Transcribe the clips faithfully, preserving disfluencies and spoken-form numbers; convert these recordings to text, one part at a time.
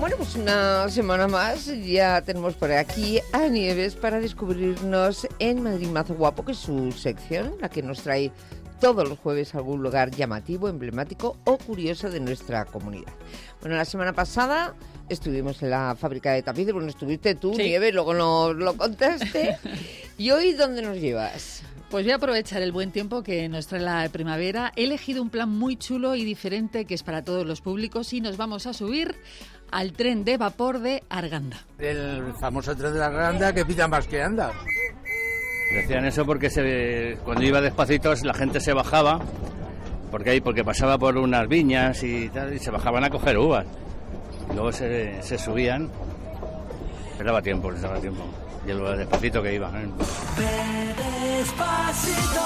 Bueno, pues una semana más ya tenemos por aquí a Nieves para descubrirnos en Madrid Mazo Guapo, que es su sección, la que nos trae todos los jueves a algún lugar llamativo, emblemático o curioso de nuestra comunidad. Bueno, la semana pasada estuvimos en la fábrica de tapices, bueno, estuviste tú, sí. Nieves, luego nos lo contaste. ¿Y hoy dónde nos llevas? Pues voy a aprovechar el buen tiempo que nos trae la primavera. He elegido un plan muy chulo y diferente que es para todos los públicos y nos vamos a subir al tren de vapor de Arganda. El famoso tren de Arganda que pita más que anda. Decían eso porque se, cuando iba despacito la gente se bajaba, porque ahí porque pasaba por unas viñas y tal, y se bajaban a coger uvas. Y luego se, se subían. Les daba tiempo, les daba tiempo. Y el despacito que iba. ¿eh? Despacito.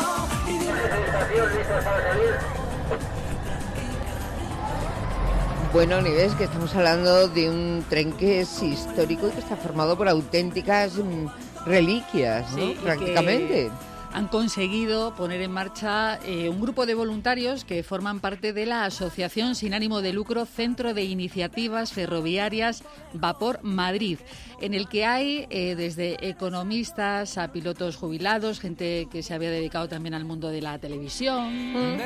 Bueno, Nieves, que estamos hablando de un tren que es histórico y que está formado por auténticas reliquias, ¿no? Sí, prácticamente. Han conseguido poner en marcha eh, un grupo de voluntarios que forman parte de la Asociación Sin Ánimo de Lucro Centro de Iniciativas Ferroviarias Vapor Madrid, en el que hay eh, desde economistas a pilotos jubilados, gente que se había dedicado también al mundo de la televisión. Mm.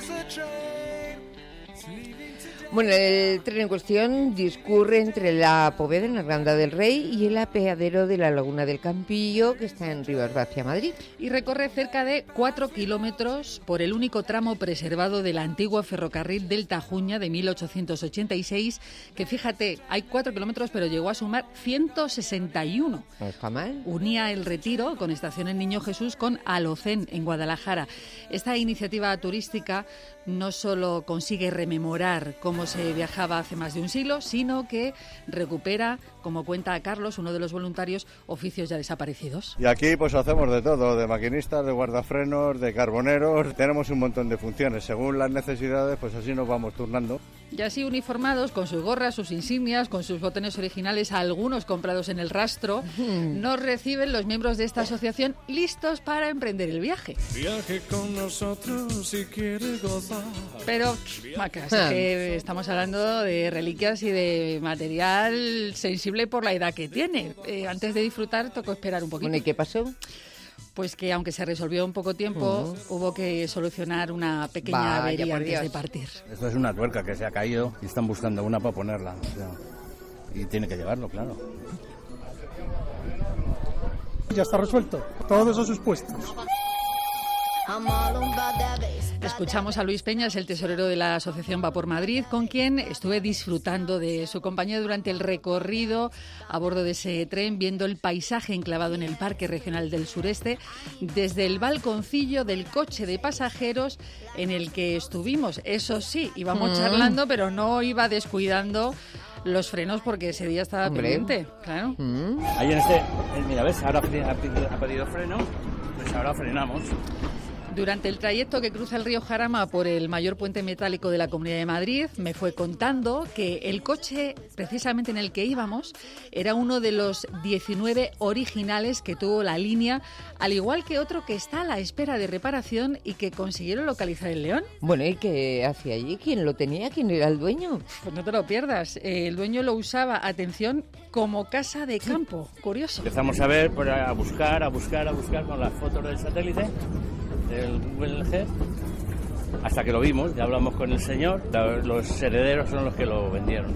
Bueno, el tren en cuestión discurre entre la Poveda en Arganda del Rey y el apeadero de la Laguna del Campillo, que está en Ribadavia, Madrid. Y recorre cerca de cuatro kilómetros por el único tramo preservado del antiguo ferrocarril del Tajuña de mil ochocientos ochenta y seis, que fíjate, hay cuatro kilómetros, pero llegó a sumar ciento sesenta y uno. No está mal. Unía el Retiro, con estación en Niño Jesús, con Alocén, en Guadalajara. Esta iniciativa turística no solo consigue rememorar cómo se viajaba hace más de un siglo, sino que recupera, como cuenta Carlos, uno de los voluntarios, oficios ya desaparecidos. Y aquí pues hacemos de todo, de maquinistas, de guardafrenos, de carboneros, tenemos un montón de funciones, según las necesidades, pues así nos vamos turnando. Y así uniformados, con sus gorras, sus insignias, con sus botones originales, algunos comprados en el rastro, nos reciben los miembros de esta asociación listos para emprender el viaje. Viaje con nosotros si quiere gozar. Pero, macas, es que estamos hablando de reliquias y de material sensible por la edad que tiene. Eh, antes de disfrutar, tocó esperar un poquito. Bueno, ¿y qué pasó? Pues que aunque se resolvió en poco tiempo, uh-huh. hubo que solucionar una pequeña Vaya, avería antes de partir. Esto es una tuerca que se ha caído y están buscando una para ponerla. O sea, y tiene que llevarlo, claro. Ya está resuelto. Todos a sus puestos. Escuchamos a Luis Peñas, el tesorero de la Asociación Vapor Madrid, con quien estuve disfrutando de su compañía durante el recorrido a bordo de ese tren, viendo el paisaje enclavado en el Parque Regional del Sureste, desde el balconcillo del coche de pasajeros en el que estuvimos. Eso sí, íbamos mm. charlando, pero no iba descuidando los frenos porque ese día estaba Hombre. pendiente. Claro. Mm. Ahí en este, mira, ¿ves? Ahora ha pedido, ha pedido freno, pues ahora frenamos. Durante el trayecto que cruza el río Jarama por el mayor puente metálico de la Comunidad de Madrid, me fue contando que el coche, precisamente en el que íbamos, era uno de los diecinueve originales que tuvo la línea, al igual que otro que está a la espera de reparación y que consiguieron localizar en León. Bueno, ¿y qué hacía allí? ¿Quién lo tenía? ¿Quién era el dueño? Pues no te lo pierdas. El dueño lo usaba, atención, como casa de campo. Curioso. Empezamos a ver, pues, a buscar, a buscar, a buscar con las fotos del satélite, del Google Earth, hasta que lo vimos, ya hablamos con el señor, los herederos son los que lo vendieron.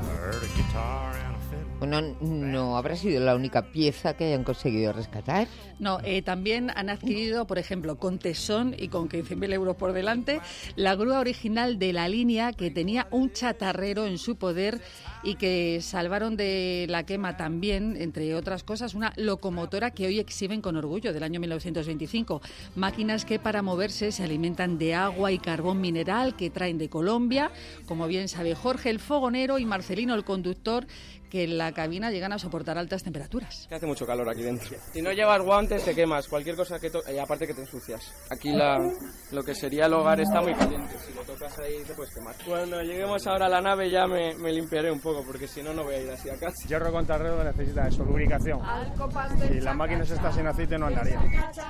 Bueno, no habrá sido la única pieza que hayan conseguido rescatar. No, eh, también han adquirido, por ejemplo, con tesón y con quince mil euros por delante, la grúa original de la línea que tenía un chatarrero en su poder y que salvaron de la quema también, entre otras cosas, una locomotora que hoy exhiben con orgullo, del año mil novecientos veinticinco. Máquinas que para moverse se alimentan de agua y carbón mineral que traen de Colombia, como bien sabe Jorge el fogonero y Marcelino el conductor, que en la cabina llegan a soportar altas temperaturas. Que hace mucho calor aquí dentro. Si no llevas guantes te quemas, cualquier cosa que toques, y aparte que te ensucias. Aquí la, lo que sería el hogar está muy caliente, si lo tocas ahí te puedes quemar. Cuando lleguemos ahora a la nave ya me, me limpiaré un poco, porque si no, no voy a ir así a casa. Hierro contrarredo necesita eso, lubricación. Si la máquina se está sin aceite no andaría.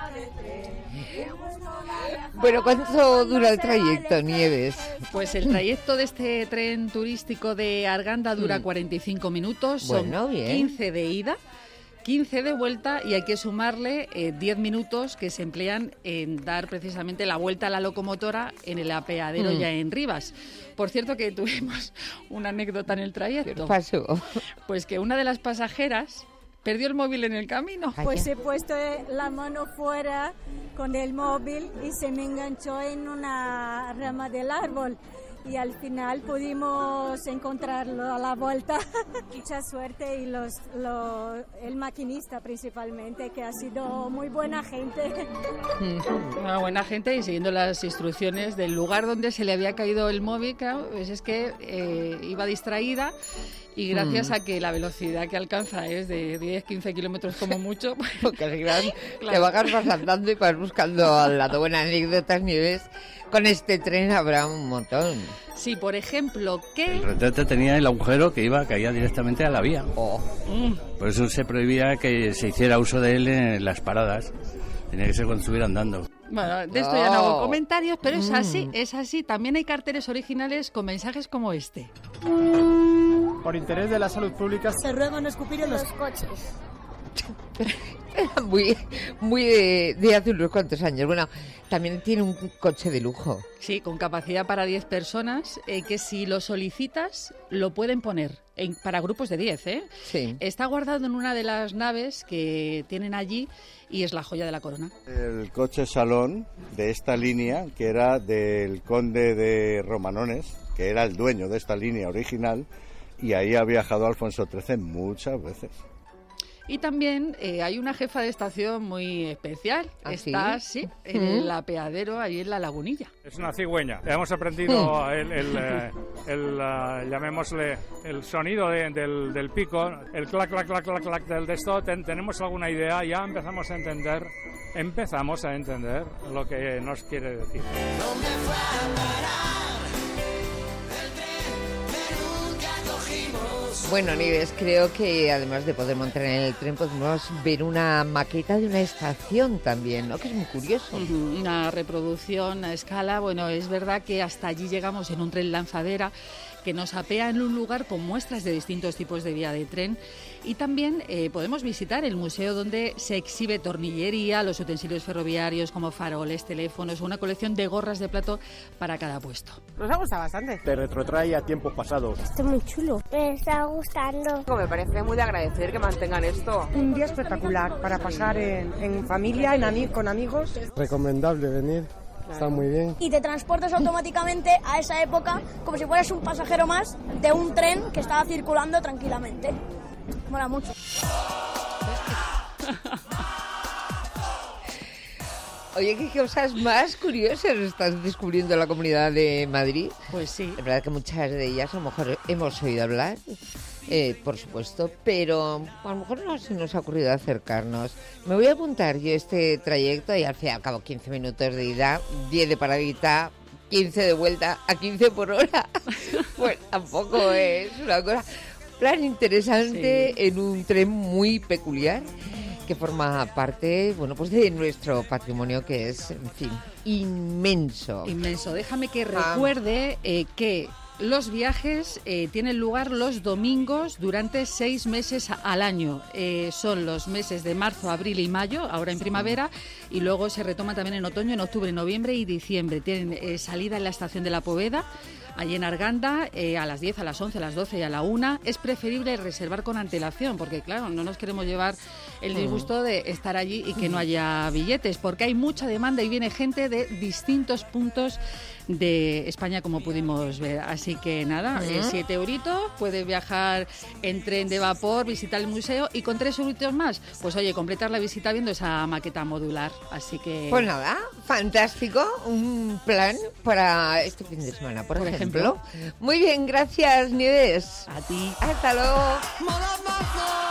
Bueno, ¿cuánto dura el trayecto, Nieves? Pues el trayecto de este tren turístico de Arganda dura cuarenta y cinco minutos, son Bueno, bien. quince de ida, quince de vuelta y hay que sumarle eh, diez minutos que se emplean en dar precisamente la vuelta a la locomotora en el apeadero Mm. ya en Rivas. Por cierto que tuvimos una anécdota en el trayecto. ¿Qué pasó? Pues que una de las pasajeras perdió el móvil en el camino. Pues he puesto la mano fuera con el móvil y se me enganchó en una rama del árbol. Y al final pudimos encontrarlo a la vuelta. Mucha suerte y los, los, el maquinista principalmente, que ha sido muy buena gente. Una buena gente y siguiendo las instrucciones del lugar donde se le había caído el móvil, claro, pues es que eh, iba distraída y gracias Mm. a que la velocidad que alcanza es de diez a quince kilómetros como mucho, pues, Porque al final Claro. te vas vas andando y vas buscando al lado. Buenas anécdotas, Nieves. Con este tren habrá un montón. sí, por ejemplo, que... El retrete tenía el agujero que iba, caía directamente a la vía. Oh. Mm, Por eso se prohibía que se hiciera uso de él en las paradas. Tenía que ser cuando estuviera andando. bueno, de esto ya no hago Oh. comentarios, pero es Mm. así, es así. También hay carteles originales con mensajes como este. Por interés de la salud pública. Te ruego no escupir en los coches. Era muy, muy de, de hace unos cuantos años. Bueno, también tiene un coche de lujo. Sí, con capacidad para diez personas, eh, que si lo solicitas lo pueden poner en, para grupos de diez, ¿eh? Sí. Está guardado en una de las naves que tienen allí y es la joya de la corona. El coche salón de esta línea, que era del conde de Romanones, que era el dueño de esta línea original, y ahí ha viajado Alfonso trece muchas veces. Y también eh, hay una jefa de estación muy especial. ¿Ah, Está, sí? sí, en Mm. el apeadero, ahí en la Lagunilla. Es una cigüeña. Hemos aprendido el, el, eh, el, eh, llamémosle, el sonido de- del, del pico, el clac, clac, clac, clac, clac del de esto. Ten- tenemos alguna idea, ya empezamos a entender, empezamos a entender lo que nos quiere decir. Bueno, Nieves, creo que además de poder montar en el tren, podemos ver una maqueta de una estación también, ¿no? Que es muy curioso. Ujú, una reproducción a escala. Bueno, es verdad que hasta allí llegamos en un tren lanzadera que nos apea en un lugar con muestras de distintos tipos de vía de tren y también eh, podemos visitar el museo donde se exhibe tornillería, los utensilios ferroviarios como faroles, teléfonos, una colección de gorras de plato para cada puesto. Nos ha gustado bastante. Te retrotrae a tiempos pasados. Está muy chulo. Me está gustando. Me parece muy de agradecer que mantengan esto. Un día espectacular para pasar en, en familia, en ami- con amigos. Recomendable venir, está muy bien. Y te transportas automáticamente a esa época como si fueras un pasajero más de un tren que estaba circulando tranquilamente. Mola mucho. Oye, ¿qué cosas más curiosas estás descubriendo en la Comunidad de Madrid? Pues sí. Es verdad que muchas de ellas a lo mejor hemos oído hablar, eh, por supuesto, pero a lo mejor no se nos ha ocurrido acercarnos. Me voy a apuntar yo este trayecto y al fin y al cabo quince minutos de ida, diez de paradita, quince de vuelta a quince por hora. Pues tampoco es una cosa... Plan interesante Sí. en un tren muy peculiar que forma parte, bueno, pues de nuestro patrimonio que es, en fin, inmenso. Inmenso. Déjame que Ah. recuerde eh, que los viajes eh, tienen lugar los domingos durante seis meses a- al año. Eh, son los meses de marzo, abril y mayo, ahora en primavera, y luego se retoma también en otoño, en octubre, noviembre y diciembre. Tienen eh, salida en la estación de la Poveda, allí en Arganda, eh, a las diez, a las once, a las doce y a la una. Es preferible reservar con antelación, porque claro, no nos queremos llevar el disgusto de estar allí y que no haya billetes, porque hay mucha demanda y viene gente de distintos puntos de España, como pudimos ver. Así que nada, eh, siete euritos, puedes viajar en tren de vapor, visitar el museo y con tres euritos más, pues oye, completar la visita viendo esa maqueta modular. Así que... Pues nada, fantástico, un plan para este fin de semana, por, Por ejemplo. ejemplo. Muy bien, gracias, Nieves. A ti. Hasta luego.